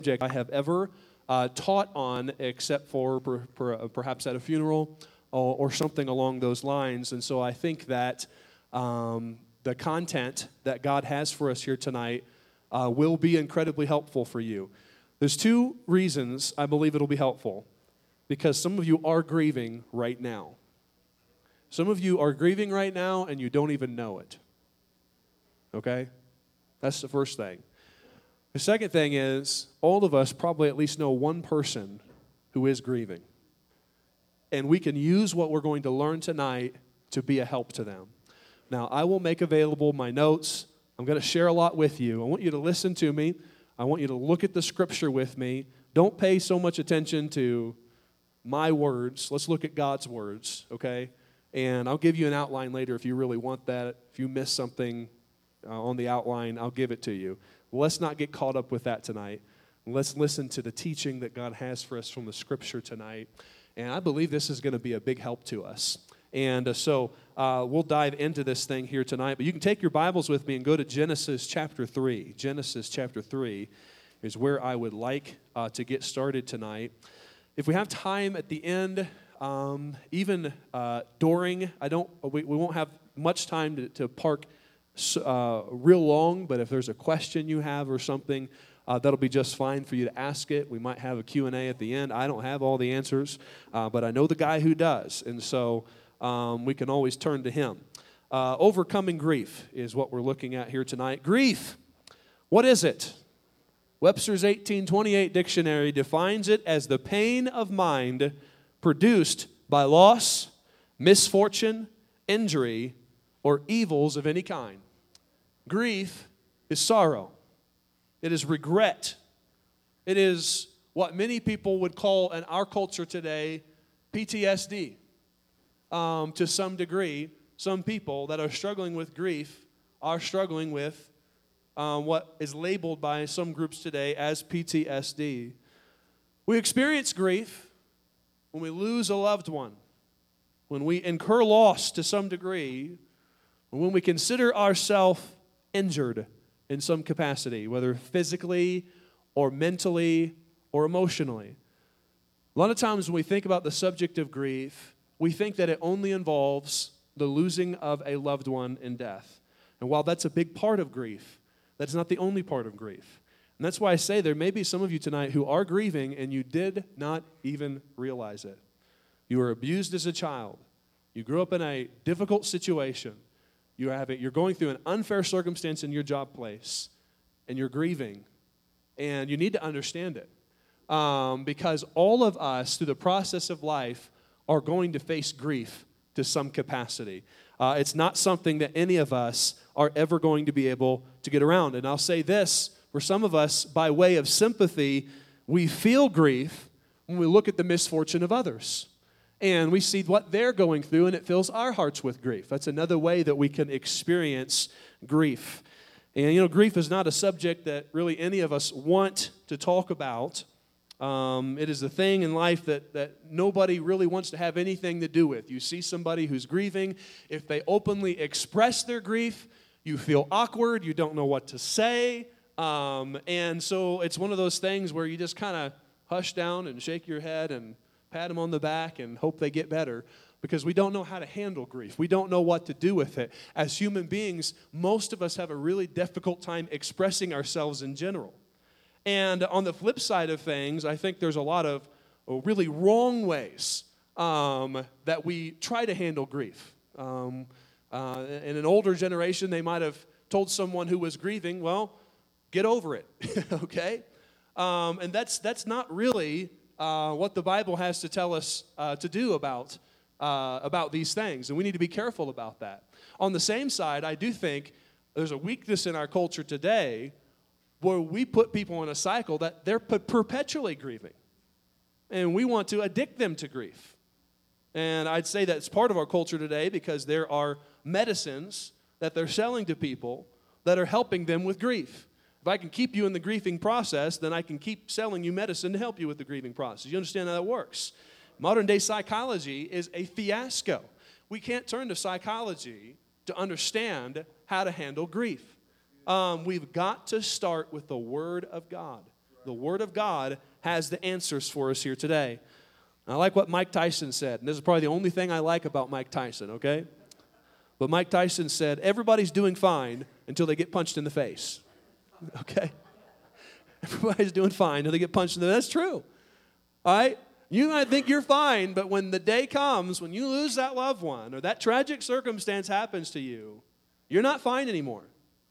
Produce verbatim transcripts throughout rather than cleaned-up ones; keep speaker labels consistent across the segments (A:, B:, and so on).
A: subject I have ever uh, taught on, except for per, per, perhaps at a funeral or, or something along those lines. And so I think that um, the content that God has for us here tonight uh, will be incredibly helpful for you. There's two reasons I believe it'll be helpful. Because some of you are grieving right now. Some of you are grieving right now and you don't even know it. Okay? That's the first thing. The second thing is, all of us probably at least know one person who is grieving. And we can use what we're going to learn tonight to be a help to them. Now, I will make available my notes. I'm going to share a lot with you. I want you to listen to me. I want you to look at the scripture with me. Don't pay so much attention to my words. Let's look at God's words, okay? And I'll give you an outline later if you really want that. If you miss something uh, on the outline, I'll give it to you. Let's not get caught up with that tonight. Let's listen to the teaching that God has for us from the Scripture tonight. And I believe this is going to be a big help to us. And uh, so uh, we'll dive into this thing here tonight. But you can take your Bibles with me and go to Genesis chapter three. Genesis chapter three is where I would like uh, to get started tonight. If we have time at the end, um, even uh, during, I don't, we, we won't have much time to, to park uh, real long, but if there's a question you have or something, uh, that'll be just fine for you to ask it. We might have a Q and A at the end. I don't have all the answers, uh, but I know the guy who does, and so um, we can always turn to him. Uh, overcoming grief is what we're looking at here tonight. Grief, what is it? Webster's eighteen twenty-eight dictionary defines it as the pain of mind produced by loss, misfortune, injury, or evils of any kind. Grief is sorrow. It is regret. It is what many people would call in our culture today P T S D. Um, to some degree, some people that are struggling with grief are struggling with Um, what is labeled by some groups today as P T S D. We experience grief when we lose a loved one, when we incur loss to some degree, when we consider ourselves injured in some capacity, whether physically or mentally or emotionally. A lot of times when we think about the subject of grief, we think that it only involves the losing of a loved one in death. And while that's a big part of grief, that's not the only part of grief. And that's why I say there may be some of you tonight who are grieving and you did not even realize it. You were abused as a child. You grew up in a difficult situation. You have it, you're going through an unfair circumstance in your job place, and you're grieving. And you need to understand it. Um, because all of us, through the process of life, are going to face grief to some capacity. Uh, it's not something that any of us are ever going to be able to get around. And I'll say this, for some of us, by way of sympathy, we feel grief when we look at the misfortune of others. And we see what they're going through, and it fills our hearts with grief. That's another way that we can experience grief. And, you know, grief is not a subject that really any of us want to talk about. Um, it is a thing in life that, that nobody really wants to have anything to do with. You see somebody who's grieving. If they openly express their grief, you feel awkward. You don't know what to say. Um, and so it's one of those things where you just kind of hush down and shake your head and pat them on the back and hope they get better, because we don't know how to handle grief. We don't know what to do with it. As human beings, most of us have a really difficult time expressing ourselves in general. And on the flip side of things, I think there's a lot of really wrong ways um, that we try to handle grief. Um, uh, in an older generation, they might have told someone who was grieving, well, get over it, okay? Um, and that's that's not really uh, what the Bible has to tell us uh, to do about, uh, about these things, and we need to be careful about that. On the same side, I do think there's a weakness in our culture today where we put people in a cycle that they're perpetually grieving. And we want to addict them to grief. And I'd say that's part of our culture today because there are medicines that they're selling to people that are helping them with grief. If I can keep you in the grieving process, then I can keep selling you medicine to help you with the grieving process. You understand how that works? Modern day psychology is a fiasco. We can't turn to psychology to understand how to handle grief. Um, we've got to start with the Word of God. The Word of God has the answers for us here today. And I like what Mike Tyson said, and this is probably the only thing I like about Mike Tyson, okay? But Mike Tyson said, everybody's doing fine until they get punched in the face, okay? Everybody's doing fine until they get punched in the face. That's true, all right? You might think you're fine, but when the day comes, when you lose that loved one or that tragic circumstance happens to you, you're not fine anymore.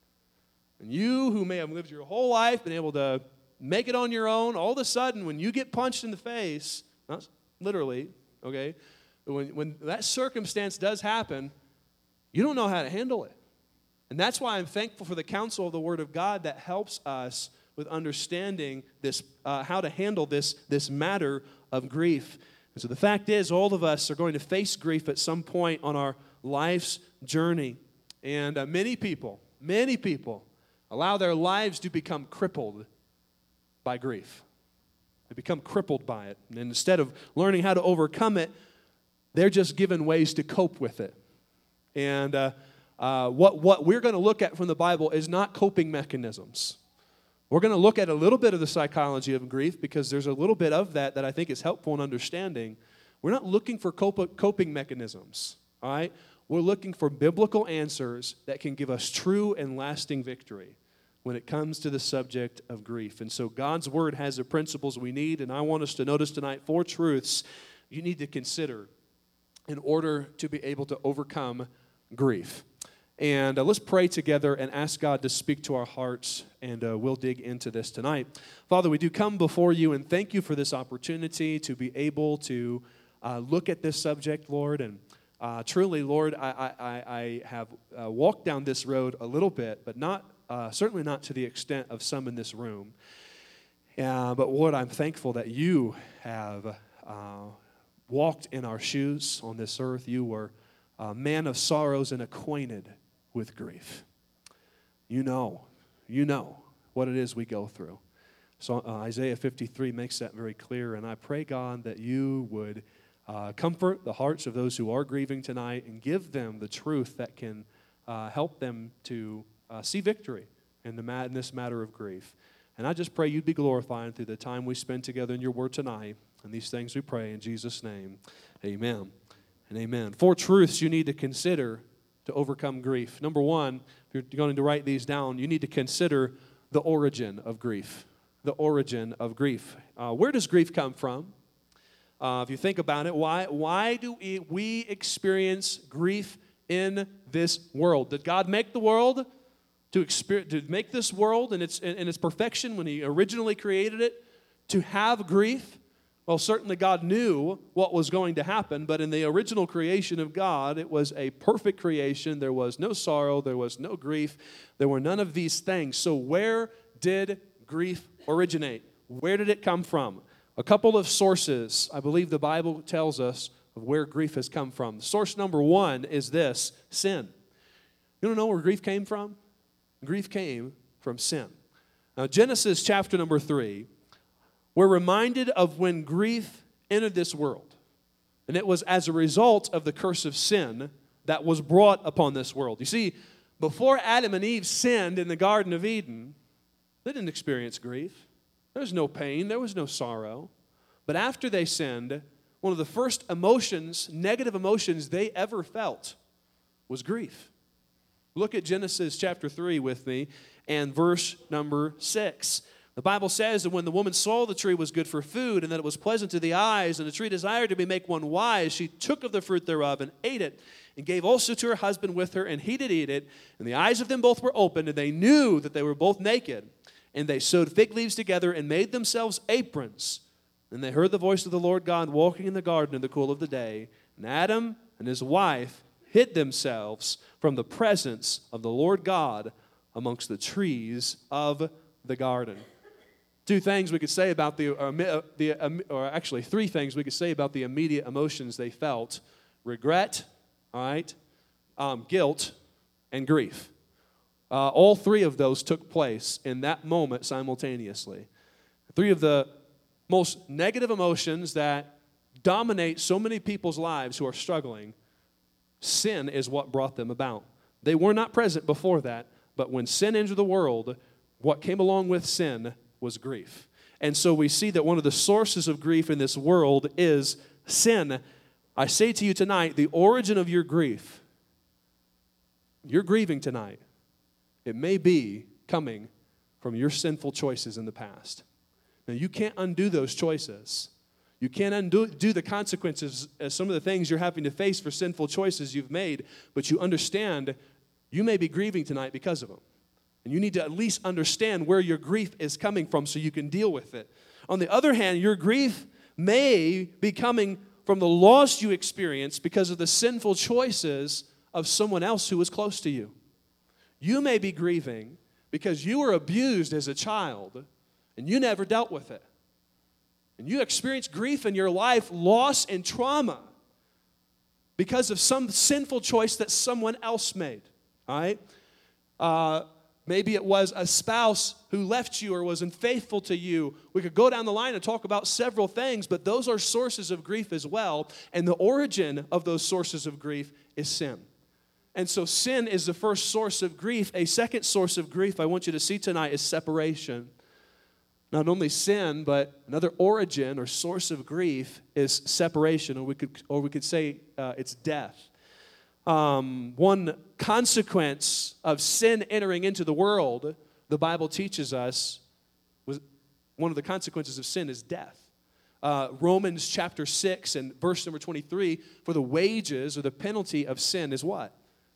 A: And you who may have lived your whole life, been able to make it on your own, all of a sudden, when you get punched in the face, not literally, okay, but when, when that circumstance does happen, you don't know how to handle it. And that's why I'm thankful for the counsel of the Word of God that helps us with understanding this, uh, how to handle this, this matter of grief. And so the fact is, all of us are going to face grief at some point on our life's journey. And uh, many people, many people allow their lives to become crippled by grief. They become crippled by it. And instead of learning how to overcome it, they're just given ways to cope with it. And uh, uh, what, what we're going to look at from the Bible is not coping mechanisms. We're going to look at a little bit of the psychology of grief because there's a little bit of that that I think is helpful in understanding. We're not looking for cop- coping mechanisms, all right? We're looking for biblical answers that can give us true and lasting victory when it comes to the subject of grief. And so God's Word has the principles we need, and I want us to notice tonight four truths you need to consider in order to be able to overcome grief. And uh, let's pray together and ask God to speak to our hearts, and uh, we'll dig into this tonight. Father, we do come before you and thank you for this opportunity to be able to uh, look at this subject, Lord. And uh, truly, Lord, I, I, I have uh, walked down this road a little bit, but not uh, certainly not to the extent of some in this room. Uh, but Lord, I'm thankful that you have uh, walked in our shoes on this earth. You were a man of sorrows and acquainted with grief. You know, you know what it is we go through. So uh, Isaiah fifty-three makes that very clear, and I pray, God, that you would uh, comfort the hearts of those who are grieving tonight and give them the truth that can uh, help them to uh, see victory in, the mat- in this matter of grief. And I just pray you'd be glorified through the time we spend together in your word tonight. And these things we pray in Jesus' name. Amen and amen. Four truths you need to consider to overcome grief. Number one, if you're going to write these down, you need to consider the origin of grief. The origin of grief. Uh, where does grief come from? Uh, if you think about it, why, why do we, we experience grief in this world? Did God make the world to, experience, to make this world in its, in, in its perfection when He originally created it to have grief? Well, certainly God knew what was going to happen, but in the original creation of God, it was a perfect creation. There was no sorrow, there was no grief, there were none of these things. So where did grief originate? Where did it come from? A couple of sources, I believe the Bible tells us, of where grief has come from. Source number one is this: sin. You don't know where grief came from? Grief came from sin. Now, Genesis chapter number three, we're reminded of when grief entered this world. And it was as a result of the curse of sin that was brought upon this world. You see, before Adam and Eve sinned in the Garden of Eden, they didn't experience grief. There was no pain. There was no sorrow. But after they sinned, one of the first emotions, negative emotions they ever felt was grief. Look at Genesis chapter three with me and verse number six. The Bible says that when the woman saw the tree was good for food and that it was pleasant to the eyes and the tree desired to be make one wise, she took of the fruit thereof and ate it and gave also to her husband with her, and he did eat it. And the eyes of them both were opened, and they knew that they were both naked. And they sewed fig leaves together and made themselves aprons. And they heard the voice of the Lord God walking in the garden in the cool of the day. And Adam and his wife hid themselves from the presence of the Lord God amongst the trees of the garden. Two things we could say about the, uh, the uh, or actually three things we could say about the immediate emotions they felt: regret, all right, um, guilt, and grief. Uh, all three of those took place in that moment simultaneously. Three of the most negative emotions that dominate so many people's lives who are struggling, sin is what brought them about. They were not present before that, but when sin entered the world, what came along with sin was grief. And so we see that one of the sources of grief in this world is sin. I say to you tonight, the origin of your grief, you're grieving tonight, it may be coming from your sinful choices in the past. Now, you can't undo those choices. You can't undo do the consequences of some of the things you're having to face for sinful choices you've made, but you understand you may be grieving tonight because of them. And you need to at least understand where your grief is coming from so you can deal with it. On the other hand, your grief may be coming from the loss you experienced because of the sinful choices of someone else who was close to you. You may be grieving because you were abused as a child and you never dealt with it. And you experienced grief in your life, loss and trauma because of some sinful choice that someone else made. All right? Uh, maybe it was a spouse who left you or was unfaithful to you. We could go down the line and talk about several things, but those are sources of grief as well. And the origin of those sources of grief is sin. And so sin is the first source of grief. A second source of grief I want you to see tonight is separation. Not only sin, but another origin or source of grief is separation, or we could, or we could say uh, it's death. Um, one consequence of sin entering into the world, the Bible teaches us, was one of the consequences of sin is death. Uh, Romans chapter six and verse number twenty-three, for the wages or the penalty of sin is what?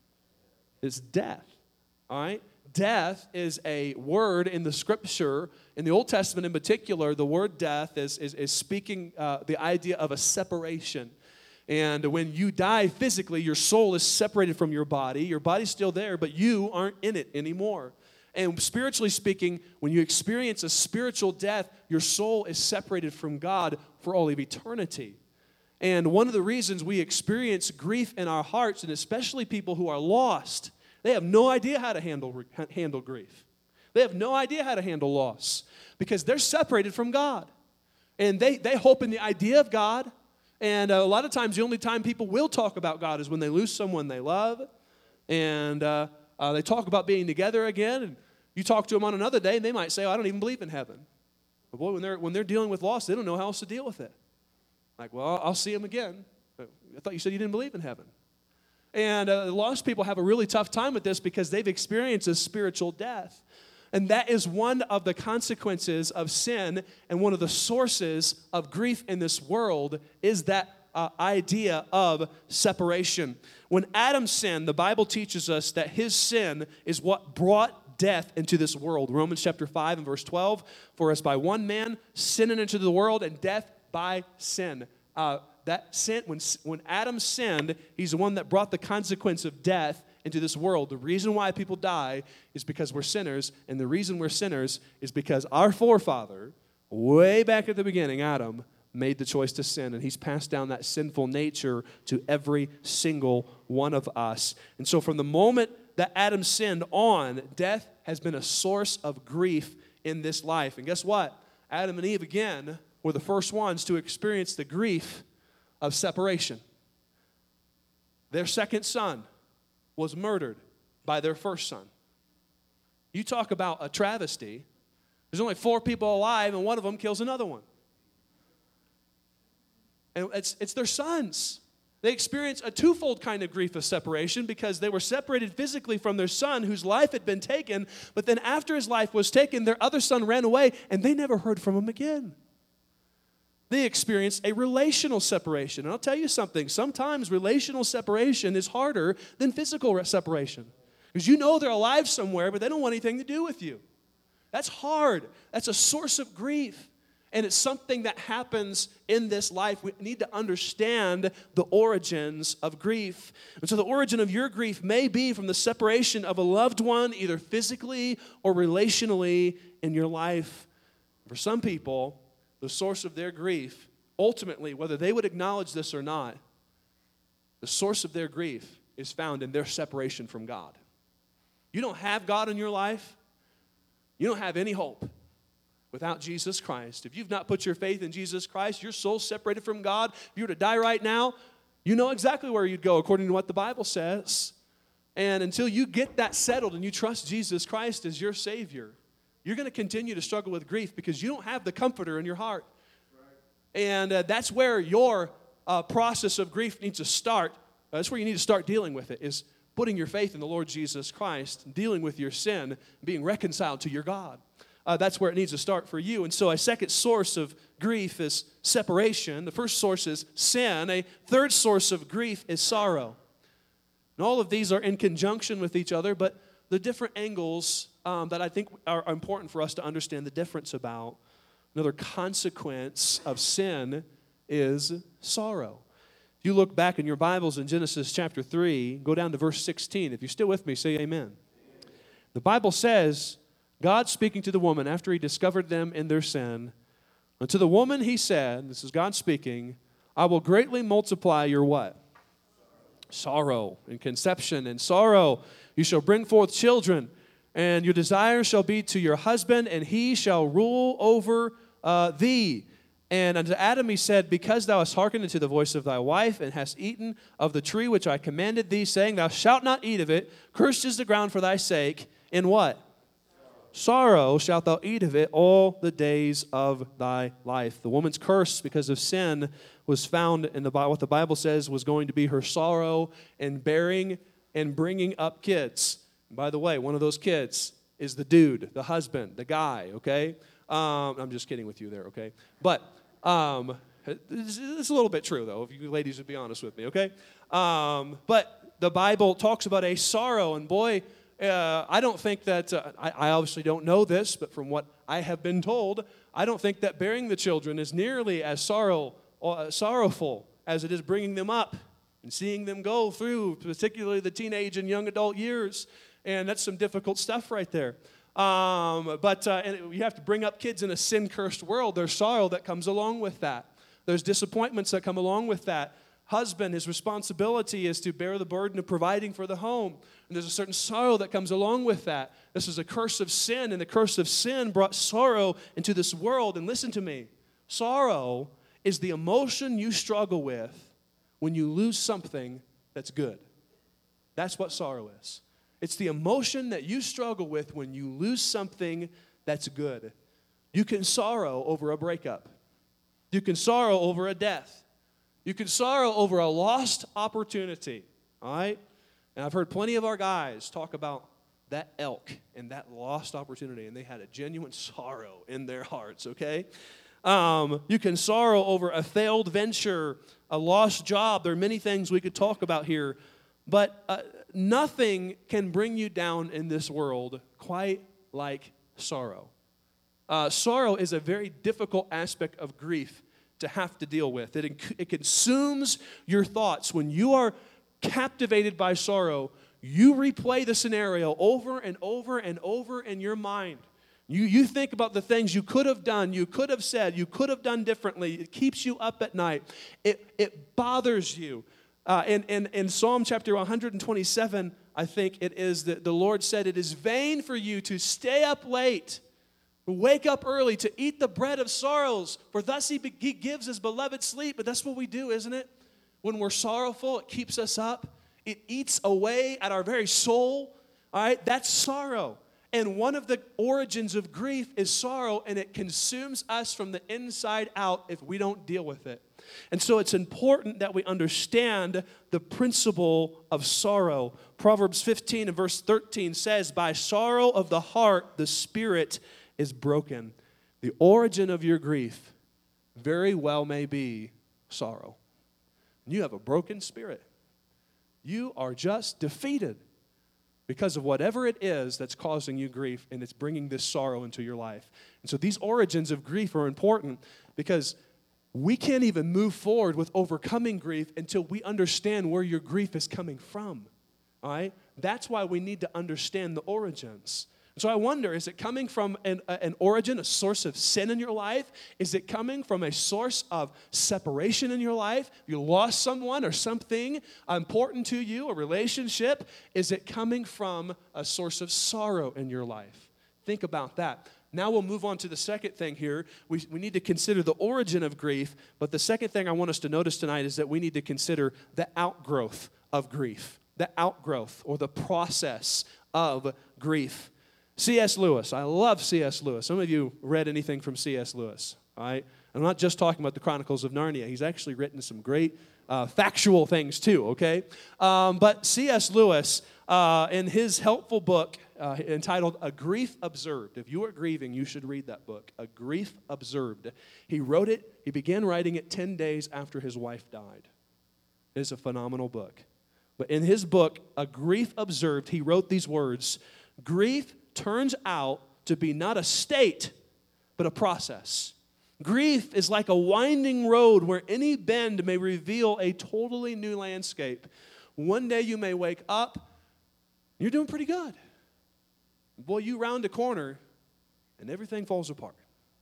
A: It's death. All right? Death is a word in the Scripture. In the Old Testament in particular, the word death is, is, is speaking uh, the idea of a separation. And when you die physically, your soul is separated from your body. Your body's still there, but you aren't in it anymore. And spiritually speaking, when you experience a spiritual death, your soul is separated from God for all of eternity. And one of the reasons we experience grief in our hearts, and especially people who are lost, they have no idea how to handle, handle grief. They have no idea how to handle loss because they're separated from God. And they, they hope in the idea of God. And a lot of times the only time people will talk about God is when they lose someone they love. And uh, uh, they talk about being together again. And you talk to them on another day and they might say, oh, I don't even believe in heaven. But boy, when they're, when they're dealing with loss, they don't know how else to deal with it. Like, well, I'll see him again. I thought you said you didn't believe in heaven. And uh, lost people have a really tough time with this because they've experienced a spiritual death. And that is one of the consequences of sin, and one of the sources of grief in this world is that uh, idea of separation. When Adam sinned, the Bible teaches us that his sin is what brought death into this world. Romans chapter five and verse twelve, for as by one man sin entered into the world, and death by sin. Uh, that sin, when, when Adam sinned, he's the one that brought the consequence of death into this world. The reason why people die is because we're sinners, and the reason we're sinners is because our forefather, way back at the beginning, Adam, made the choice to sin, and he's passed down that sinful nature to every single one of us. And so from the moment that Adam sinned on, death has been a source of grief in this life. And guess what? Adam and Eve, again, were the first ones to experience the grief of separation. Their second son was murdered by their first son. You talk about a travesty. There's only four people alive, and one of them kills another one. And it's, it's their sons. They experienced a twofold kind of grief of separation because they were separated physically from their son whose life had been taken, but then after his life was taken, their other son ran away, and they never heard from him again. They experienced a relational separation. And I'll tell you something, sometimes relational separation is harder than physical separation. Because you know they're alive somewhere, but they don't want anything to do with you. That's hard. That's a source of grief. And it's something that happens in this life. We need to understand the origins of grief. And so the origin of your grief may be from the separation of a loved one, either physically or relationally in your life. For some people, the source of their grief, ultimately, whether they would acknowledge this or not, the source of their grief is found in their separation from God. You don't have God in your life. You don't have any hope without Jesus Christ. If you've not put your faith in Jesus Christ, your soul's separated from God. If you were to die right now, you know exactly where you'd go according to what the Bible says. And until you get that settled and you trust Jesus Christ as your Savior, you're going to continue to struggle with grief because you don't have the comforter in your heart. And uh, that's where your uh, process of grief needs to start. Uh, that's where you need to start dealing with it, is putting your faith in the Lord Jesus Christ, dealing with your sin, being reconciled to your God. Uh, that's where it needs to start for you. And so a second source of grief is separation. The first source is sin. A third source of grief is sorrow. And all of these are in conjunction with each other, but the different angles um, that I think are important for us to understand the difference about. Another consequence of sin is sorrow. If you look back in your Bibles in Genesis chapter three, go down to verse sixteen. If you're still with me, say amen. Amen. The Bible says, God speaking to the woman after he discovered them in their sin, and to the woman he said, this is God speaking, I will greatly multiply your what? Sorrow and conception and sorrow. You shall bring forth children, and your desire shall be to your husband, and he shall rule over uh, thee. And unto Adam he said, because thou hast hearkened unto the voice of thy wife, and hast eaten of the tree which I commanded thee, saying, thou shalt not eat of it, cursed is the ground for thy sake. In what? Sorrow shalt thou eat of it all the days of thy life. The woman's curse because of sin was found in the Bible. What the Bible says was going to be her sorrow in bearing and bringing up kids. And by the way, one of those kids is the dude, the husband, the guy, okay? Um, I'm just kidding with you there, okay? But um, it's, it's a little bit true, though, if you ladies would be honest with me, okay? Um, but the Bible talks about a sorrow, and boy, uh, I don't think that, uh, I, I obviously don't know this, but from what I have been told, I don't think that bearing the children is nearly as sorrow, uh, sorrowful as it is bringing them up and seeing them go through, particularly the teenage and young adult years. And that's some difficult stuff right there. Um, but uh, and you have to bring up kids in a sin-cursed world. There's sorrow that comes along with that. There's disappointments that come along with that. Husband, his responsibility is to bear the burden of providing for the home. And there's a certain sorrow that comes along with that. This is a curse of sin, and the curse of sin brought sorrow into this world. And listen to me. Sorrow is the emotion you struggle with when you lose something that's good. That's what sorrow is. It's the emotion that you struggle with when you lose something that's good. You can sorrow over a breakup. You can sorrow over a death. You can sorrow over a lost opportunity, all right? And I've heard plenty of our guys talk about that elk and that lost opportunity, and they had a genuine sorrow in their hearts, okay? Um, you can sorrow over a failed venture, a lost job. There are many things we could talk about here, but uh, nothing can bring you down in this world quite like sorrow. Uh, sorrow is a very difficult aspect of grief to have to deal with. It, it consumes your thoughts. When you are captivated by sorrow, you replay the scenario over and over and over in your mind. You, you think about the things you could have done, you could have said, you could have done differently. It keeps you up at night. It, it bothers you. Uh, in, in, in Psalm chapter one hundred twenty-seven, I think it is that the Lord said, it is vain for you to stay up late, wake up early to eat the bread of sorrows, for thus he, be, he gives his beloved sleep. But that's what we do, isn't it? When we're sorrowful, it keeps us up. It eats away at our very soul. All right, that's sorrow. And one of the origins of grief is sorrow, and it consumes us from the inside out if we don't deal with it. And so it's important that we understand the principle of sorrow. Proverbs fifteen and verse thirteen says, by sorrow of the heart, the spirit is broken. The origin of your grief very well may be sorrow. You have a broken spirit. You are just defeated because of whatever it is that's causing you grief, and it's bringing this sorrow into your life. And so these origins of grief are important because we can't even move forward with overcoming grief until we understand where your grief is coming from. All right? That's why we need to understand the origins. So I wonder, is it coming from an, an origin, a source of sin in your life? Is it coming from a source of separation in your life? You lost someone or something important to you, a relationship? Is it coming from a source of sorrow in your life? Think about that. Now we'll move on to the second thing here. We, we need to consider the origin of grief, but the second thing I want us to notice tonight is that we need to consider the outgrowth of grief, the outgrowth or the process of grief. C S. Lewis. I love C S. Lewis. Some of you read anything from C S. Lewis, all right? I'm not just talking about the Chronicles of Narnia. He's actually written some great uh, factual things too, okay? Um, but C S. Lewis, uh, in his helpful book uh, entitled A Grief Observed, if you are grieving, you should read that book, A Grief Observed. He wrote it, he began writing it ten days after his wife died. It is a phenomenal book. But in his book, A Grief Observed, he wrote these words, "Grief turns out to be not a state, but a process. Grief is like a winding road where any bend may reveal a totally new landscape. One day you may wake up, you're doing pretty good. Boy, you round a corner, and everything falls apart."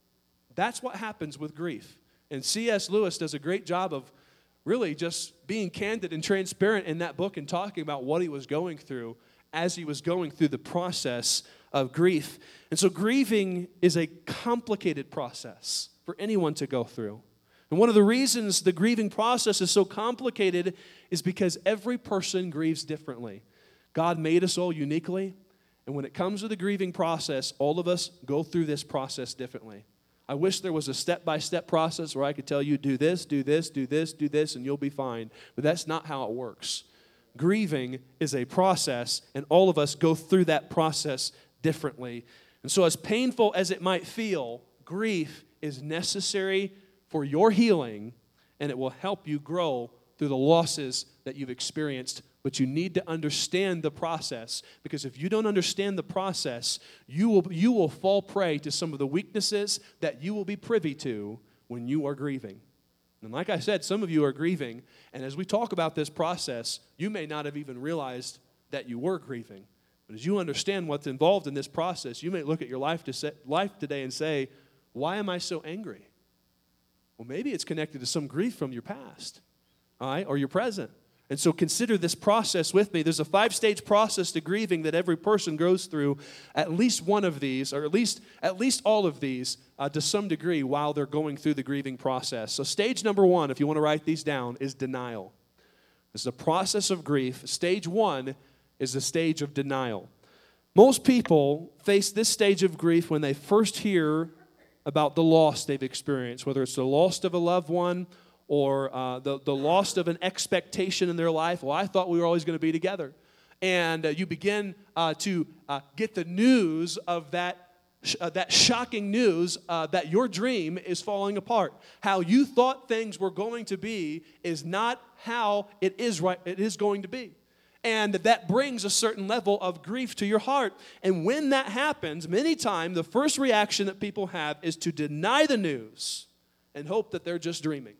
A: That's what happens with grief. And C S. Lewis does a great job of really just being candid and transparent in that book and talking about what he was going through as he was going through the process of grief. And so grieving is a complicated process for anyone to go through. And one of the reasons the grieving process is so complicated is because every person grieves differently. God made us all uniquely, and when it comes to the grieving process, all of us go through this process differently. I wish there was a step-by-step process where I could tell you, do this, do this, do this, do this, and you'll be fine. But that's not how it works. Grieving is a process, and all of us go through that process differently. And so as painful as it might feel, grief is necessary for your healing, and it will help you grow through the losses that you've experienced. But you need to understand the process, because if you don't understand the process, you will, you will fall prey to some of the weaknesses that you will be privy to when you are grieving. And like I said, some of you are grieving, and as we talk about this process, you may not have even realized that you were grieving. But as you understand what's involved in this process, you may look at your life, to say, life today and say, why am I so angry? Well, maybe it's connected to some grief from your past, all right, or your present. And so consider this process with me. There's a five-stage process to grieving that every person goes through, at least one of these, or at least at least all of these, uh, to some degree while they're going through the grieving process. So stage number one, if you want to write these down, is denial. This is a process of grief. Stage one is the stage of denial. Most people face this stage of grief when they first hear about the loss they've experienced, whether it's the loss of a loved one or uh, the, the loss of an expectation in their life. Well, I thought we were always going to be together. And uh, you begin uh, to uh, get the news of that, sh- uh, that shocking news uh, that your dream is falling apart. How you thought things were going to be is not how it is, right, it is going to be. And that brings a certain level of grief to your heart. And when that happens, many times the first reaction that people have is to deny the news and hope that they're just dreaming.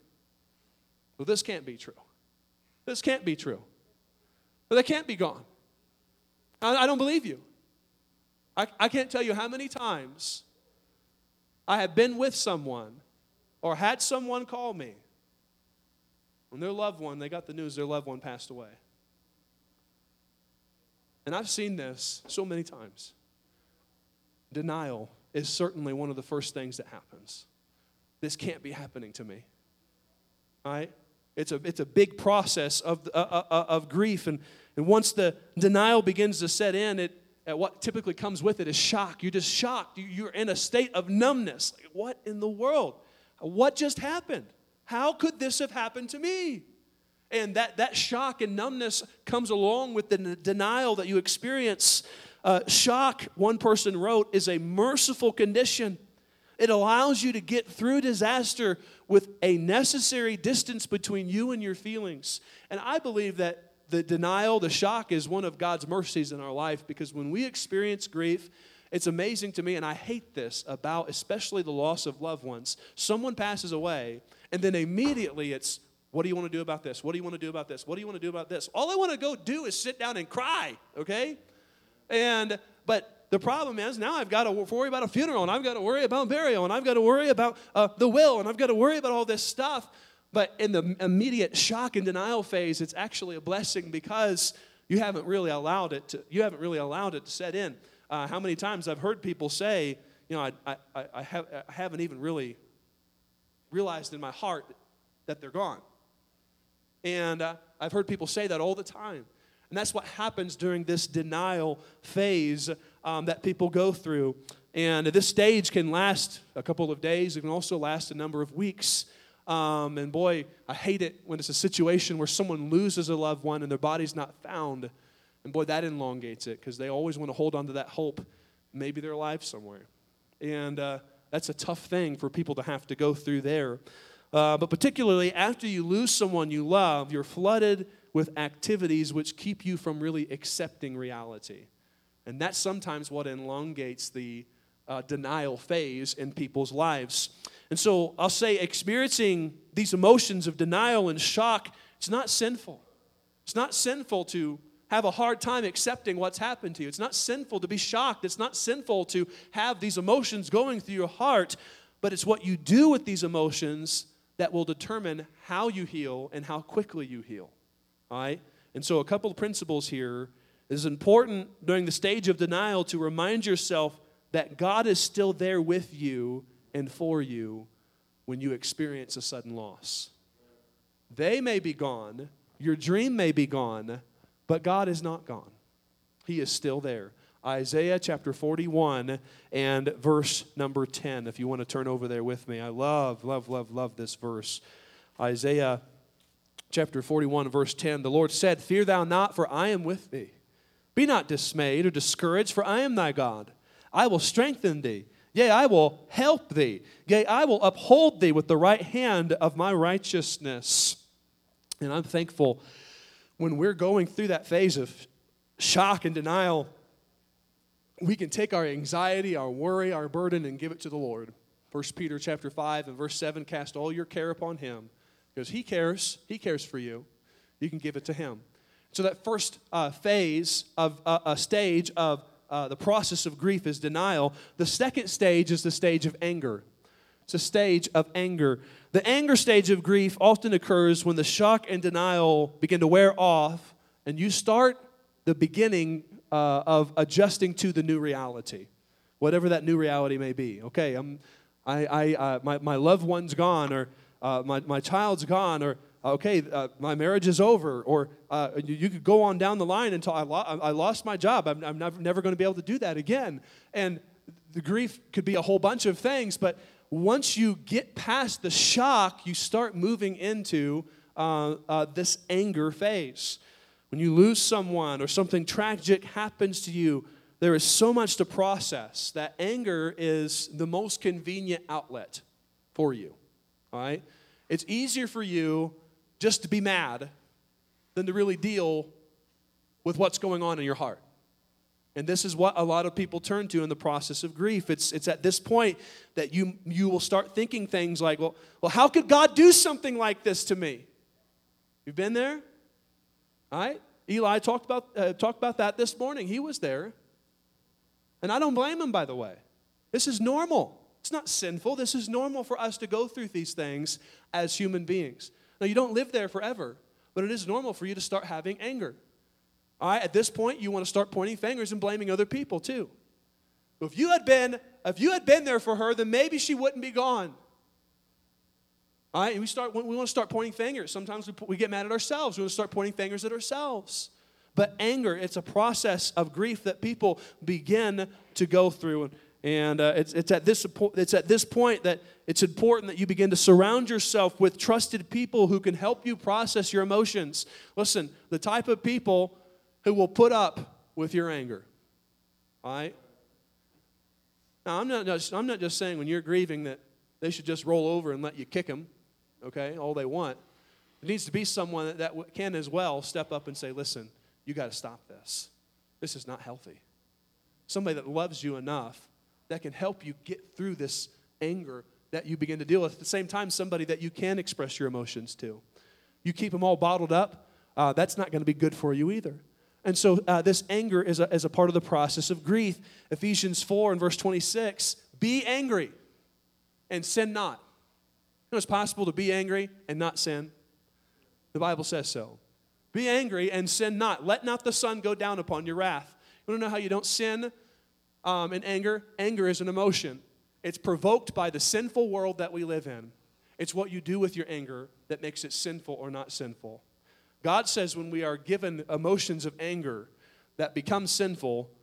A: Well, this can't be true. This can't be true. Well, they can't be gone. I, I don't believe you. I, I can't tell you how many times I have been with someone or had someone call me when their loved one, they got the news their loved one passed away. And I've seen this so many times. Denial is certainly one of the first things that happens. This can't be happening to me. All right? It's a, it's a big process of, uh, uh, of grief. And, and once the denial begins to set in, it, uh, what typically comes with it is shock. You're just shocked. You, you're in a state of numbness. Like, what in the world? What just happened? How could this have happened to me? And that, that shock and numbness comes along with the n- denial that you experience. Uh, shock, one person wrote, is a merciful condition. It allows you to get through disaster with a necessary distance between you and your feelings. And I believe that the denial, the shock, is one of God's mercies in our life, because when we experience grief, it's amazing to me, and I hate this about especially the loss of loved ones. Someone passes away, and then immediately it's, what do you want to do about this? What do you want to do about this? What do you want to do about this? All I want to go do is sit down and cry, okay? And, but the problem is now I've got to worry about a funeral, and I've got to worry about burial, and I've got to worry about uh, the will, and I've got to worry about all this stuff. But in the immediate shock and denial phase, it's actually a blessing, because you haven't really allowed it to, you haven't really allowed it to set in. Uh, how many times I've heard people say, you know, I, I, I, have, I haven't even really realized in my heart that they're gone. And uh, I've heard people say that all the time. And that's what happens during this denial phase. um, that people go through. And this stage can last a couple of days. It can also last a number of weeks. Um, and boy, I hate it when it's a situation where someone loses a loved one and their body's not found. And boy, that elongates it because they always want to hold on to that hope. Maybe they're alive somewhere. And uh, that's a tough thing for people to have to go through there. Uh, but particularly after you lose someone you love, you're flooded with activities which keep you from really accepting reality. And that's sometimes what elongates the uh, denial phase in people's lives. And so I'll say experiencing these emotions of denial and shock, it's not sinful. It's not sinful to have a hard time accepting what's happened to you. It's not sinful to be shocked. It's not sinful to have these emotions going through your heart. But it's what you do with these emotions that will determine how you heal and how quickly you heal. All right? And so a couple of principles here. It is important during the stage of denial to remind yourself that God is still there with you and for you when you experience a sudden loss. They may be gone, your dream may be gone, but God is not gone. He is still there. Isaiah chapter forty-one and verse number ten, if you want to turn over there with me. I love, love, love, love this verse. Isaiah chapter forty-one, verse ten, the Lord said, "Fear thou not, for I am with thee. Be not dismayed or discouraged, for I am thy God. I will strengthen thee. Yea, I will help thee. Yea, I will uphold thee with the right hand of my righteousness." And I'm thankful when we're going through that phase of shock and denial, we can take our anxiety, our worry, our burden, and give it to the Lord. First Peter chapter five and verse seven, cast all your care upon him, because he cares. He cares for you. You can give it to him. So that first uh, phase of uh, a stage of uh, the process of grief is denial. The second stage is the stage of anger. It's a stage of anger. The anger stage of grief often occurs when the shock and denial begin to wear off and you start the beginning uh, of adjusting to the new reality, whatever that new reality may be. Okay, I'm, I, I, uh, my, my loved one's gone, or uh, my, my child's gone, or okay, uh, my marriage is over, or uh, you, you could go on down the line until I, lo- I lost my job. I'm, I'm never, never going to be able to do that again. And the grief could be a whole bunch of things, but once you get past the shock, you start moving into uh, uh, this anger phase. When you lose someone or something tragic happens to you, there is so much to process that anger is the most convenient outlet for you. All right? It's easier for you just to be mad than to really deal with what's going on in your heart. And this is what a lot of people turn to in the process of grief. It's, it's at this point that you, you will start thinking things like, well, well, how could God do something like this to me? You've been there? All right? Eli talked about, uh, talked about that this morning. He was there. And I don't blame him, by the way. This is normal. It's not sinful. This is normal for us to go through these things as human beings. Now, you don't live there forever, but it is normal for you to start having anger. All right, at this point, you want to start pointing fingers and blaming other people too. If you had been, if you had been there for her, then maybe she wouldn't be gone. All right, and we start. We want to start pointing fingers. Sometimes we, we get mad at ourselves. We want to start pointing fingers at ourselves. But anger, it's a process of grief that people begin to go through, and, and uh, it's, it's at this it's at this point that it's important that you begin to surround yourself with trusted people who can help you process your emotions. Listen, the type of people who will put up with your anger. All right? Now, I'm not just, I'm not just saying when you're grieving that they should just roll over and let you kick them, okay, all they want. It needs to be someone that, that can as well step up and say, listen, you got to stop this. This is not healthy. Somebody that loves you enough that can help you get through this anger that you begin to deal with. At the same time, somebody that you can express your emotions to. You keep them all bottled up, uh, that's not going to be good for you either. And so uh, this anger is a, is a part of the process of grief. Ephesians four and verse twenty-six, be angry and sin not. You know it's possible to be angry and not sin? The Bible says so. Be angry and sin not. Let not the sun go down upon your wrath. You want to know how you don't sin um, in anger? Anger is an emotion. It's provoked by the sinful world that we live in. It's what you do with your anger that makes it sinful or not sinful. God says when we are given emotions of anger that become sinful,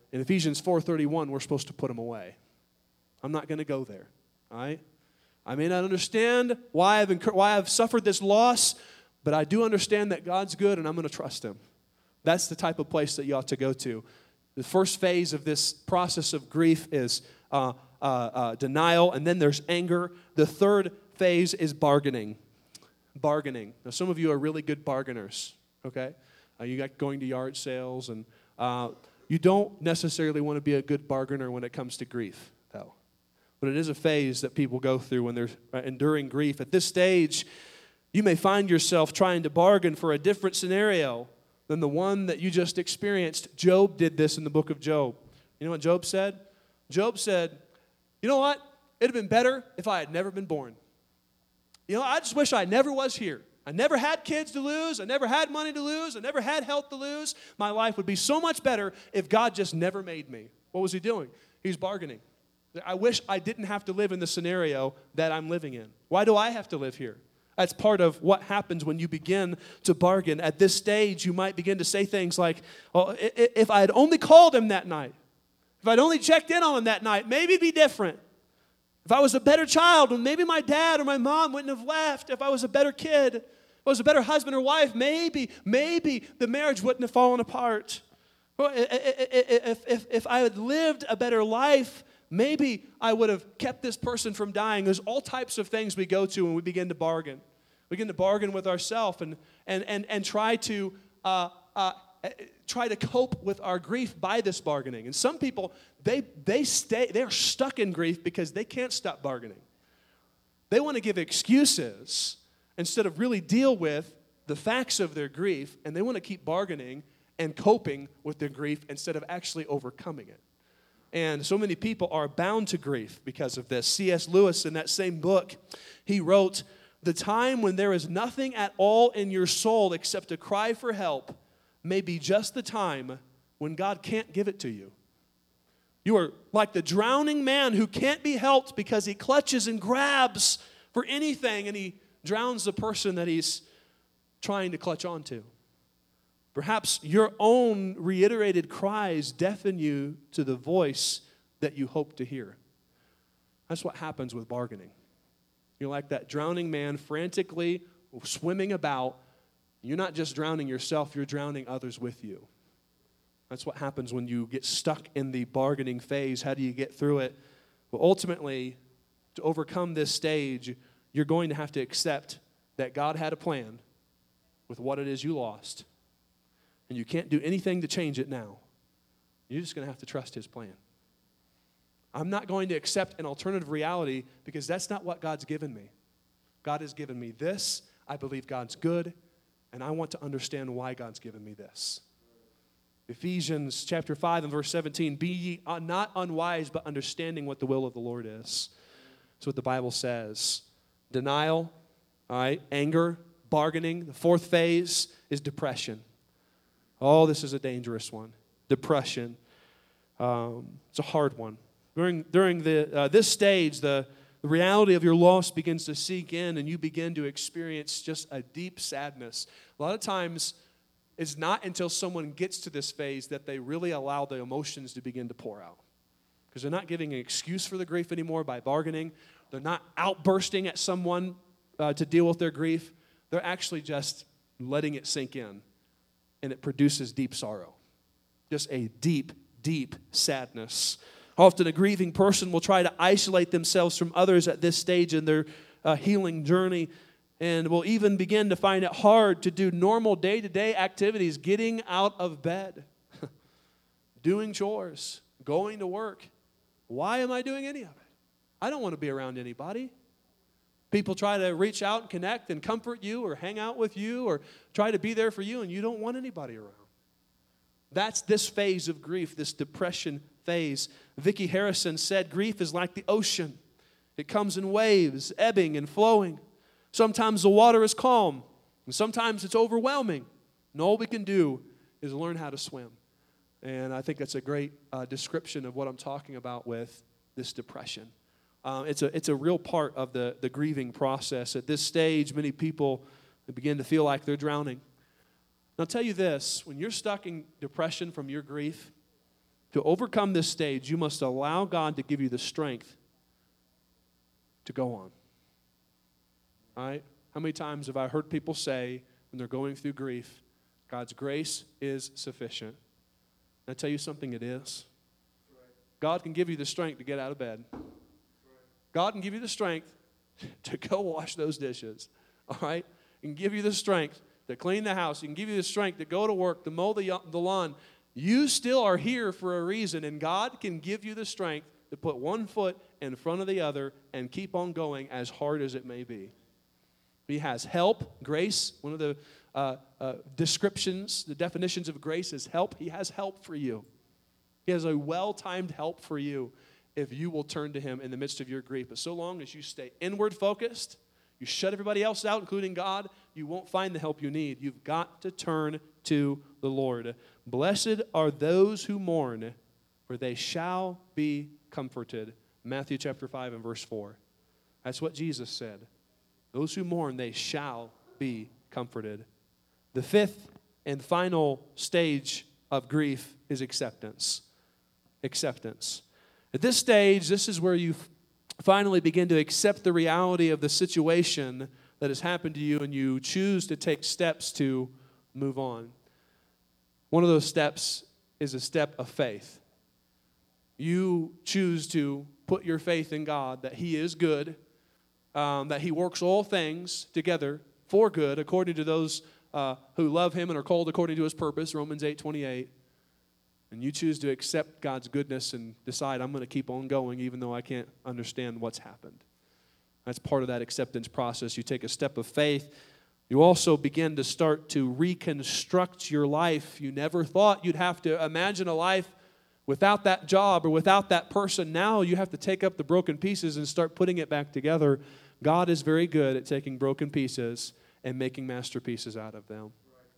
A: In Ephesians four thirty-one, we're supposed to put them away. I'm not going to go there, all right? I may not understand why I've, incur- why I've suffered this loss, but I do understand that God's good, and I'm going to trust Him. That's the type of place that you ought to go to. The first phase of this process of grief is uh, uh, uh, denial, and then there's anger. The third phase is bargaining. Bargaining. Now, some of you are really good bargainers, okay? Uh, you got going to yard sales, and uh, you don't necessarily want to be a good bargainer when it comes to grief, though. But it is a phase that people go through when they're enduring grief. At this stage, you may find yourself trying to bargain for a different scenario than the one that you just experienced. Job did this in the book of Job. You know what Job said? Job said, you know what? It would have been better if I had never been born. You know, I just wish I never was here. I never had kids to lose. I never had money to lose. I never had health to lose. My life would be so much better if God just never made me. What was he doing? He's bargaining. I wish I didn't have to live in the scenario that I'm living in. Why do I have to live here? That's part of what happens when you begin to bargain. At this stage, you might begin to say things like, oh, if I had only called him that night, if I'd only checked in on him that night, maybe it'd be different. If I was a better child, maybe my dad or my mom wouldn't have left. If I was a better kid, if I was a better husband or wife, maybe, maybe the marriage wouldn't have fallen apart. If, if, if I had lived a better life, maybe I would have kept this person from dying. There's all types of things we go to when we begin to bargain. We begin to bargain with ourselves and, and, and, and try to uh, uh, try to cope with our grief by this bargaining. And some people, they they stay, they're stuck in grief because they can't stop bargaining. They want to give excuses instead of really deal with the facts of their grief, and they want to keep bargaining and coping with their grief instead of actually overcoming it. And so many people are bound to grief because of this. C S Lewis, in that same book, he wrote, "The time when there is nothing at all in your soul except a cry for help may be just the time when God can't give it to you. You are like the drowning man who can't be helped because he clutches and grabs for anything, and he drowns the person that he's trying to clutch onto. Perhaps your own reiterated cries deafen you to the voice that you hope to hear." That's what happens with bargaining. You're like that drowning man frantically swimming about. You're not just drowning yourself, you're drowning others with you. That's what happens when you get stuck in the bargaining phase. How do you get through it? Well, ultimately, to overcome this stage, you're going to have to accept that God had a plan with what it is you lost. And you can't do anything to change it now. You're just going to have to trust His plan. I'm not going to accept an alternative reality because that's not what God's given me. God has given me this. I believe God's good, and I want to understand why God's given me this. Ephesians chapter five and verse seventeen, "Be ye not unwise, but understanding what the will of the Lord is." That's what the Bible says. Denial, all right, anger, bargaining. The fourth phase is depression. Oh, this is a dangerous one. Depression. Um, it's a hard one. During, during the, uh, this stage, the, the reality of your loss begins to sink in, and you begin to experience just a deep sadness. A lot of times, it's not until someone gets to this phase that they really allow the emotions to begin to pour out. Because they're not giving an excuse for the grief anymore by bargaining. They're not outbursting at someone uh, to deal with their grief. They're actually just letting it sink in. And it produces deep sorrow. Just a deep, deep sadness. Often a grieving person will try to isolate themselves from others at this stage in their uh, healing journey, and will even begin to find it hard to do normal day-to-day activities, getting out of bed, doing chores, going to work. Why am I doing any of it? I don't want to be around anybody. People try to reach out and connect and comfort you or hang out with you or try to be there for you, and you don't want anybody around. That's this phase of grief, this depression phase. Vicki Harrison said, "Grief is like the ocean. It comes in waves, ebbing and flowing. Sometimes the water is calm, and sometimes it's overwhelming. And all we can do is learn how to swim." And I think that's a great uh, description of what I'm talking about with this depression. Um, it's a it's a real part of the, the grieving process. At this stage, many people begin to feel like they're drowning. And I'll tell you this, when you're stuck in depression from your grief, To overcome this stage, you must allow God to give you the strength to go on. All right? How many times have I heard people say when they're going through grief, God's grace is sufficient? Can I tell you something? It is. God can give you the strength to get out of bed. God can give you the strength to go wash those dishes. All right? He can give you the strength to clean the house. He can give you the strength to go to work, to mow the, the lawn. You still are here for a reason, and God can give you the strength to put one foot in front of the other and keep on going as hard as it may be. He has help, grace. One of the uh, uh, descriptions, the definitions of grace is help. He has help for you. He has a well-timed help for you if you will turn to Him in the midst of your grief. But so long as you stay inward focused, you shut everybody else out, including God, you won't find the help you need. You've got to turn to the Lord. Blessed are those who mourn, for they shall be comforted. Matthew chapter five and verse four. That's what Jesus said. Those who mourn, they shall be comforted. The fifth and final stage of grief is acceptance. Acceptance. At this stage, this is where you finally begin to accept the reality of the situation that has happened to you, and you choose to take steps to move on. One of those steps is a step of faith. You choose to put your faith in God, that He is good, um, that He works all things together for good, according to those uh, who love Him and are called according to His purpose, Romans eight twenty-eight. And you choose to accept God's goodness and decide, I'm going to keep on going even though I can't understand what's happened. That's part of that acceptance process. You take a step of faith. You also begin to start to reconstruct your life. You never thought you'd have to imagine a life without that job or without that person. Now you have to take up the broken pieces and start putting it back together. God is very good at taking broken pieces and making masterpieces out of them.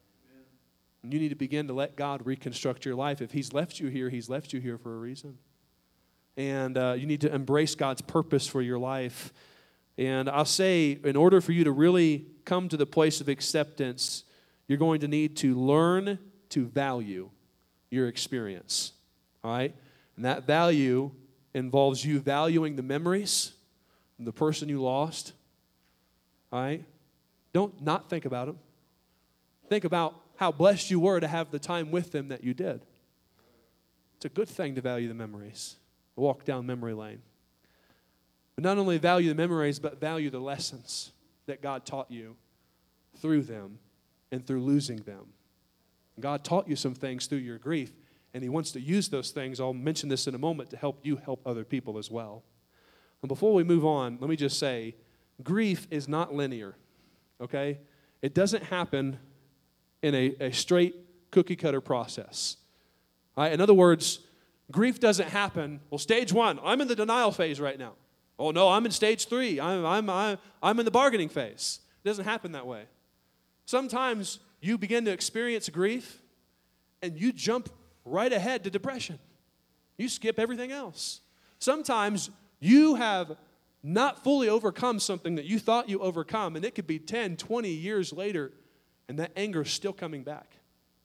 A: You need to begin to let God reconstruct your life. If He's left you here, He's left you here for a reason. And uh, you need to embrace God's purpose for your life. And I'll say, in order for you to really come to the place of acceptance, you're going to need to learn to value your experience. All right? And that value involves you valuing the memories of the person you lost. All right? Don't not think about them. Think about how blessed you were to have the time with them that you did. It's a good thing to value the memories. Walk down memory lane. But not only value the memories, but value the lessons that God taught you through them and through losing them. God taught you some things through your grief, and He wants to use those things, I'll mention this in a moment, to help you help other people as well. And before we move on, let me just say, grief is not linear, okay? It doesn't happen in a, a straight cookie-cutter process. All right? In other words, grief doesn't happen, well, stage one, I'm in the denial phase right now. Oh, no, I'm in stage three. I'm, I'm, I'm, I'm in the bargaining phase. It doesn't happen that way. Sometimes you begin to experience grief, and you jump right ahead to depression. You skip everything else. Sometimes you have not fully overcome something that you thought you overcome, and it could be ten, twenty years later, and that anger is still coming back.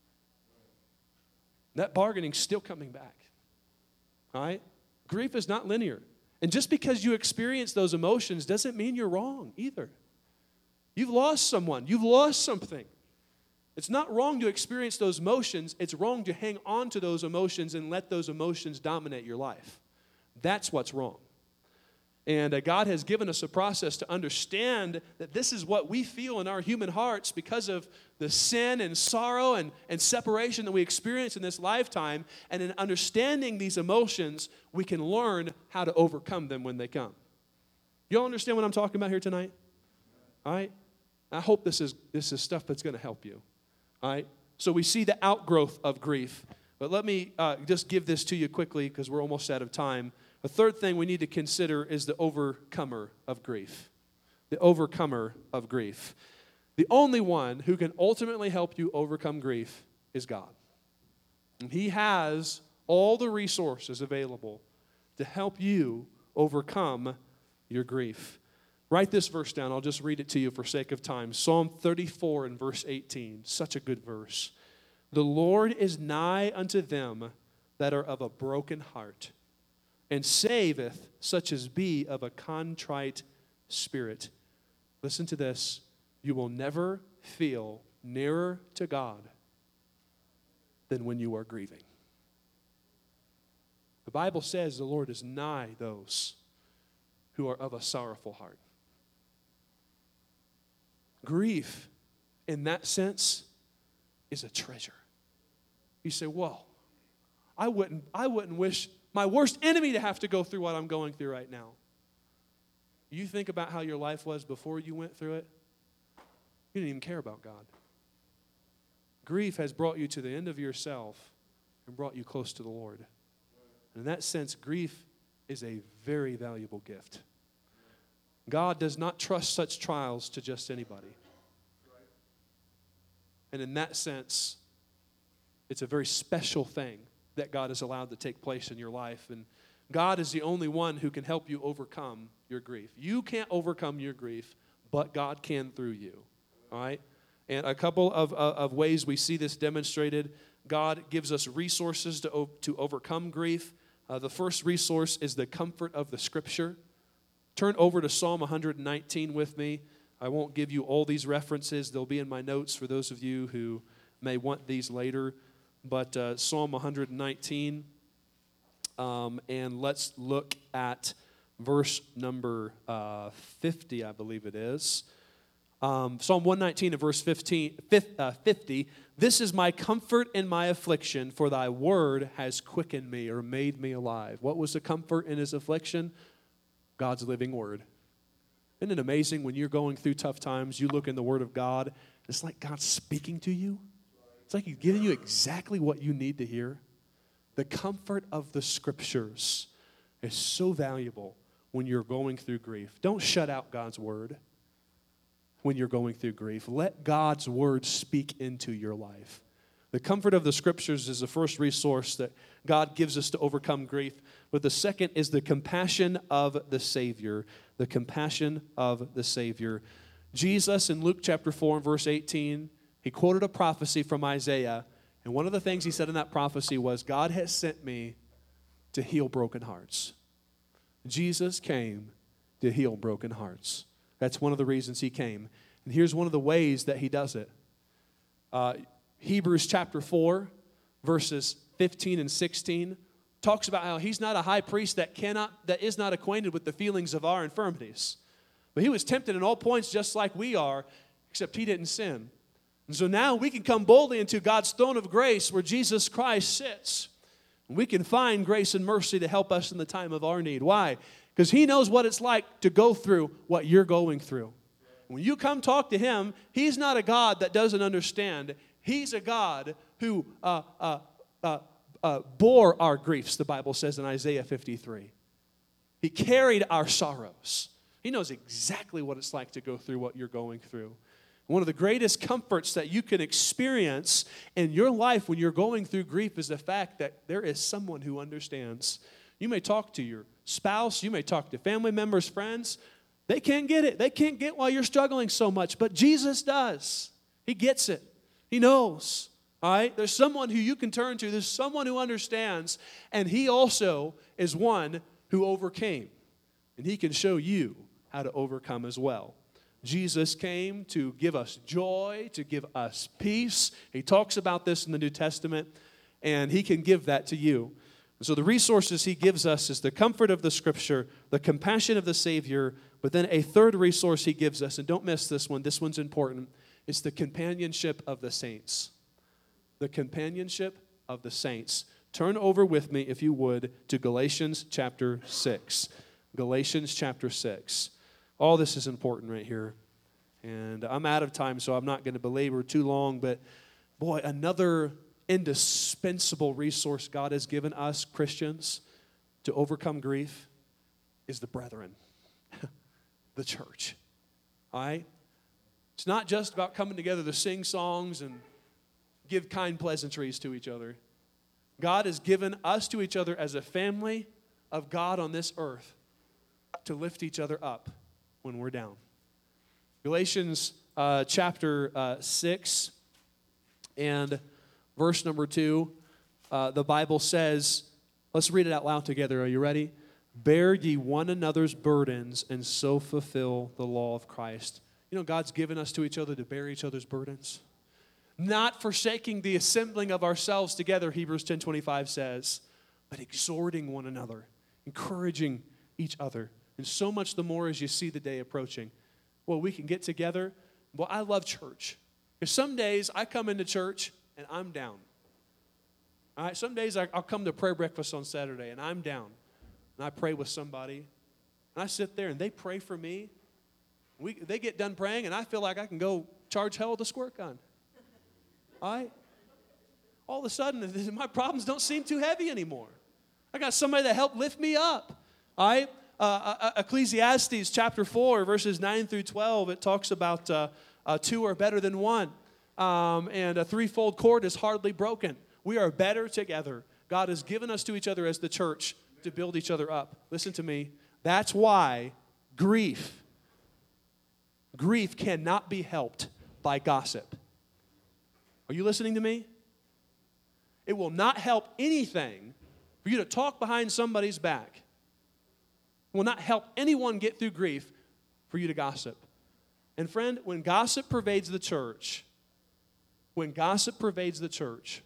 A: That bargaining is still coming back. All right? Grief is not linear. And just because you experience those emotions doesn't mean you're wrong either. You've lost someone. You've lost something. It's not wrong to experience those emotions. It's wrong to hang on to those emotions and let those emotions dominate your life. That's what's wrong. And uh, God has given us a process to understand that this is what we feel in our human hearts because of the sin and sorrow and, and separation that we experience in this lifetime. And in understanding these emotions, we can learn how to overcome them when they come. You all understand what I'm talking about here tonight? All right? I hope this is, this is stuff that's going to help you. All right? So we see the outgrowth of grief. But let me uh, just give this to you quickly because we're almost out of time. The third thing we need to consider is the overcomer of grief. The overcomer of grief. The only one who can ultimately help you overcome grief is God. And He has all the resources available to help you overcome your grief. Write this verse down. I'll just read it to you for sake of time. Psalm thirty-four and verse eighteen. Such a good verse. The Lord is nigh unto them that are of a broken heart, and saveth such as be of a contrite spirit. Listen to this. You will never feel nearer to God than when you are grieving. The Bible says the Lord is nigh those who are of a sorrowful heart. Grief, in that sense, is a treasure. You say, whoa, I wouldn't, I wouldn't wish my worst enemy to have to go through what I'm going through right now. You think about how your life was before you went through it, you didn't even care about God. Grief has brought you to the end of yourself and brought you close to the Lord. And in that sense, grief is a very valuable gift. God does not trust such trials to just anybody. And in that sense, it's a very special thing that God has allowed to take place in your life. And God is the only one who can help you overcome your grief. You can't overcome your grief, but God can through you. All right? And a couple of, of, of ways we see this demonstrated. God gives us resources to, to overcome grief. Uh, the first resource is the comfort of the Scripture. Turn over to Psalm one nineteen with me. I won't give you all these references. They'll be in my notes for those of you who may want these later. But uh, Psalm one nineteen, um, and let's look at verse number uh, fifty, I believe it is. Um, Psalm one nineteen and verse fifteen, fifty, this is my comfort in my affliction, for thy word has quickened me or made me alive. What was the comfort in his affliction? God's living word. Isn't it amazing when you're going through tough times, you look in the word of God, it's like God's speaking to you. It's like he's giving you exactly what you need to hear. The comfort of the Scriptures is so valuable when you're going through grief. Don't shut out God's word when you're going through grief. Let God's word speak into your life. The comfort of the Scriptures is the first resource that God gives us to overcome grief. But the second is the compassion of the Savior. The compassion of the Savior. Jesus in Luke chapter four and verse eighteen, he quoted a prophecy from Isaiah. And one of the things he said in that prophecy was, God has sent me to heal broken hearts. Jesus came to heal broken hearts. That's one of the reasons he came. And here's one of the ways that he does it. Uh, Hebrews chapter four, verses fifteen and sixteen, talks about how he's not a high priest that cannot, that is not acquainted with the feelings of our infirmities. But he was tempted in all points just like we are, except he didn't sin. And so now we can come boldly into God's throne of grace where Jesus Christ sits. And we can find grace and mercy to help us in the time of our need. Why? Because he knows what it's like to go through what you're going through. When you come talk to him, he's not a God that doesn't understand. He's a God who uh, uh, uh, uh, bore our griefs, the Bible says in Isaiah fifty-three. He carried our sorrows. He knows exactly what it's like to go through what you're going through. One of the greatest comforts that you can experience in your life when you're going through grief is the fact that there is someone who understands. You may talk to your spouse, you may talk to family members, friends. They can't get it. They can't get why you're struggling so much, but Jesus does. He gets it. He knows. All right? There's someone who you can turn to. There's someone who understands, and he also is one who overcame. And he can show you how to overcome as well. Jesus came to give us joy, to give us peace. He talks about this in the New Testament, and he can give that to you. So the resources he gives us is the comfort of the Scripture, the compassion of the Savior, but then a third resource he gives us, and don't miss this one, this one's important, it's the companionship of the saints. The companionship of the saints. Turn over with me, if you would, to Galatians chapter six. Galatians chapter six. All this is important right here. And I'm out of time, so I'm not going to belabor too long, but boy, another indispensable resource God has given us Christians to overcome grief is the brethren, the church. All right? It's not just about coming together to sing songs and give kind pleasantries to each other. God has given us to each other as a family of God on this earth to lift each other up when we're down. Galatians uh, chapter uh, six and verse number two. uh, the Bible says, let's read it out loud together. Are you ready? Bear ye one another's burdens and so fulfill the law of Christ. You know, God's given us to each other to bear each other's burdens. Not forsaking the assembling of ourselves together, Hebrews ten twenty-five says, but exhorting one another, encouraging each other. And so much the more as you see the day approaching. Well, we can get together. Well, I love church. Because some days I come into church and I'm down. All right, some days I'll come to prayer breakfast on Saturday and I'm down. And I pray with somebody. And I sit there and they pray for me. We, they get done praying and I feel like I can go charge hell with a squirt gun. All right? All of a sudden, my problems don't seem too heavy anymore. I got somebody that helped lift me up. All right? Uh, uh, Ecclesiastes chapter four, verses nine through twelve, it talks about uh, uh, two are better than one. Um, and a threefold cord is hardly broken. We are better together. God has given us to each other as the church to build each other up. Listen to me. That's why grief, grief cannot be helped by gossip. Are you listening to me? It will not help anything for you to talk behind somebody's back. It will not help anyone get through grief for you to gossip. And friend, when gossip pervades the church, when gossip pervades the church,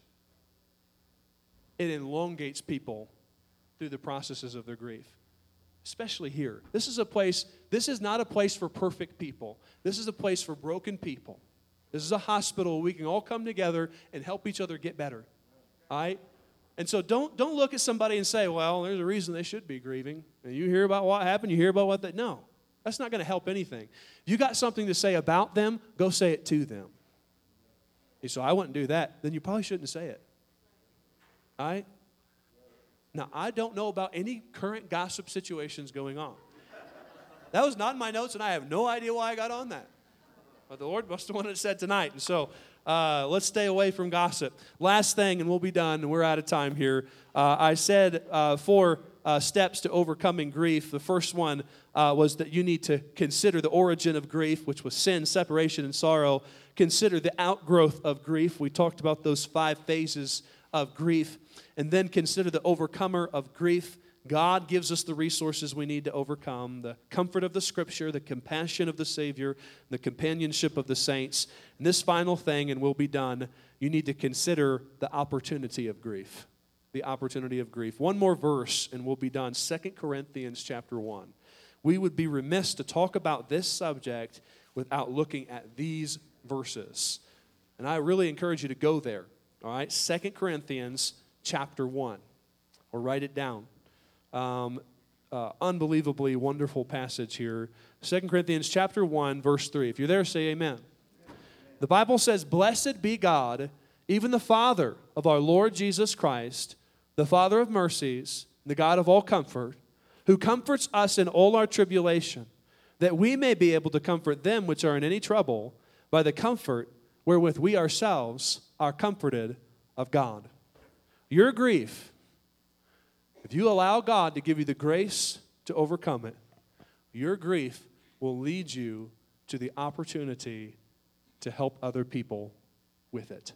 A: it elongates people through the processes of their grief, especially here. This is a place, this is not a place for perfect people. This is a place for broken people. This is a hospital where we can all come together and help each other get better. All right? And so don't, don't look at somebody and say, well, there's a reason they should be grieving. And you hear about what happened, you hear about what they... No, that's not going to help anything. If you got something to say about them, go say it to them. So I wouldn't do that. Then you probably shouldn't say it. All right? Now, I don't know about any current gossip situations going on. That was not in my notes, and I have no idea why I got on that. But the Lord must have wanted it said tonight. And so uh, let's stay away from gossip. Last thing, and we'll be done, and we're out of time here. Uh, I said uh, four uh, steps to overcoming grief. The first one uh, was that you need to consider the origin of grief, which was sin, separation, and sorrow. Consider the outgrowth of grief. We talked about those five phases of grief. And then consider the overcomer of grief. God gives us the resources we need to overcome, the comfort of the Scripture, the compassion of the Savior, the companionship of the saints. And this final thing, and we'll be done, you need to consider the opportunity of grief. The opportunity of grief. One more verse, and we'll be done. Second Corinthians chapter one. We would be remiss to talk about this subject without looking at these verses. And I really encourage you to go there. All right? Second Corinthians chapter one. Or write it down. Um, uh, unbelievably wonderful passage here. Second Corinthians chapter one, verse three. If you're there, say amen. Amen. The Bible says, "Blessed be God, even the Father of our Lord Jesus Christ, the Father of mercies, the God of all comfort, who comforts us in all our tribulation, that we may be able to comfort them which are in any trouble by the comfort wherewith we ourselves are comforted of God." Your grief, if you allow God to give you the grace to overcome it, your grief will lead you to the opportunity to help other people with it.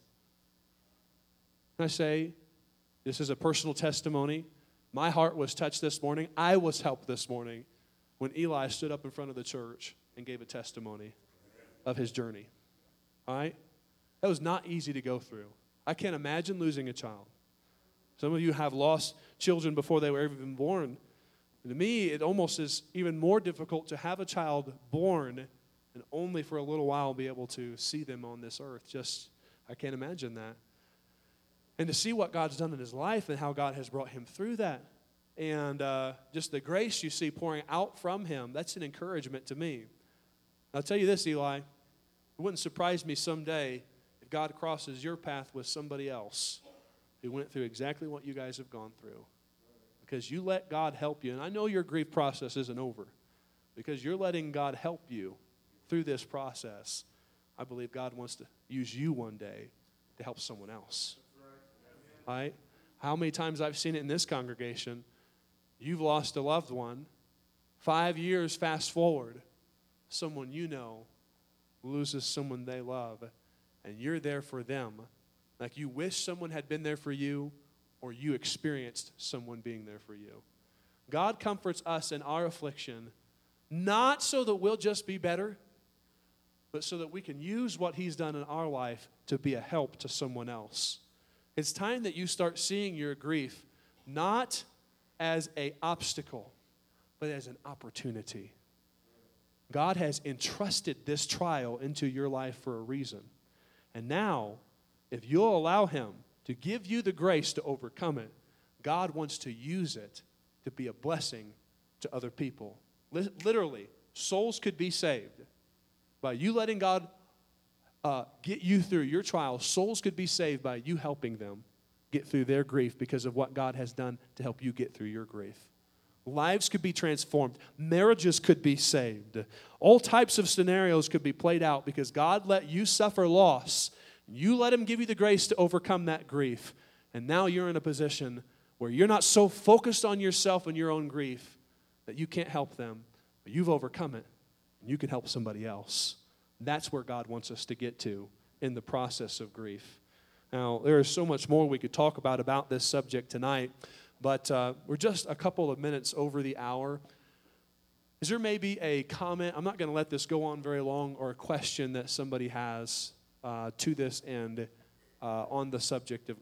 A: And I say, this is a personal testimony. My heart was touched this morning. I was helped this morning when Eli stood up in front of the church and gave a testimony of his journey. All right? That was not easy to go through. I can't imagine losing a child. Some of you have lost children before they were even born. And to me, it almost is even more difficult to have a child born and only for a little while be able to see them on this earth. Just, I can't imagine that. And to see what God's done in his life and how God has brought him through that. And uh, just the grace you see pouring out from him, that's an encouragement to me. I'll tell you this, Eli, it wouldn't surprise me someday if God crosses your path with somebody else who went through exactly what you guys have gone through. Because you let God help you. And I know your grief process isn't over. Because you're letting God help you through this process. I believe God wants to use you one day to help someone else. All right? How many times I've seen it in this congregation, you've lost a loved one. Five years fast forward, someone you know loses someone they love. And you're there for them. Like you wish someone had been there for you, or you experienced someone being there for you. God comforts us in our affliction, not so that we'll just be better, but so that we can use what He's done in our life to be a help to someone else. It's time that you start seeing your grief not as an obstacle, but as an opportunity. God has entrusted this trial into your life for a reason. And now, if you'll allow Him to give you the grace to overcome it, God wants to use it to be a blessing to other people. Literally, souls could be saved by you letting God uh, get you through your trial. Souls could be saved by you helping them get through their grief because of what God has done to help you get through your grief. Lives could be transformed. Marriages could be saved. All types of scenarios could be played out because God let you suffer loss. You let Him give you the grace to overcome that grief. And now you're in a position where you're not so focused on yourself and your own grief that you can't help them, but you've overcome it, and you can help somebody else. That's where God wants us to get to in the process of grief. Now, there is so much more we could talk about about this subject tonight, but uh, we're just a couple of minutes over the hour. Is there maybe a comment? I'm not going to let this go on very long, or a question that somebody has uh, to this end uh, on the subject of